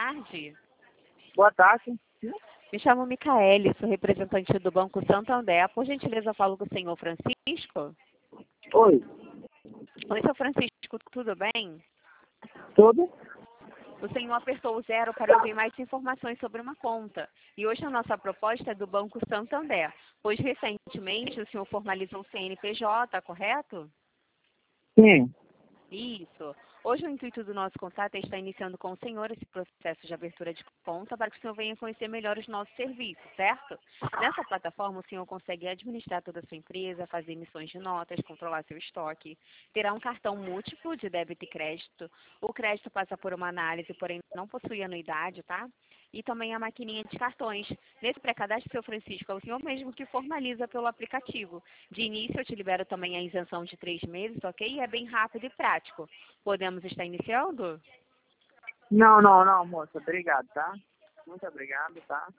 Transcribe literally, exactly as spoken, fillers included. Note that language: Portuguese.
tarde. Boa tarde. Me chamo Micaele, sou representante do Banco Santander. Por gentileza, falo com o senhor Francisco. Oi. Oi, senhor Francisco, tudo bem? Tudo? O senhor apertou o zero para ouvir mais informações sobre uma conta. E hoje a nossa proposta é do Banco Santander, pois recentemente o senhor formalizou o C N P J, correto? Sim. Isso. Hoje o intuito do nosso contato é estar iniciando com o senhor esse processo de abertura de conta para que o senhor venha conhecer melhor os nossos serviços, certo? Nessa plataforma o senhor consegue administrar toda a sua empresa, fazer emissões de notas, controlar seu estoque, terá um cartão múltiplo de débito e crédito. O crédito passa por uma análise, porém não possui anuidade, tá? E também a maquininha de cartões. Nesse pré-cadastro, seu Francisco, é o senhor mesmo que formaliza pelo aplicativo. De início, eu te libero também a isenção de três meses, ok? E é bem rápido e prático. Podemos estar iniciando? Não, não, não, moça. Obrigado, tá? Muito obrigado, tá?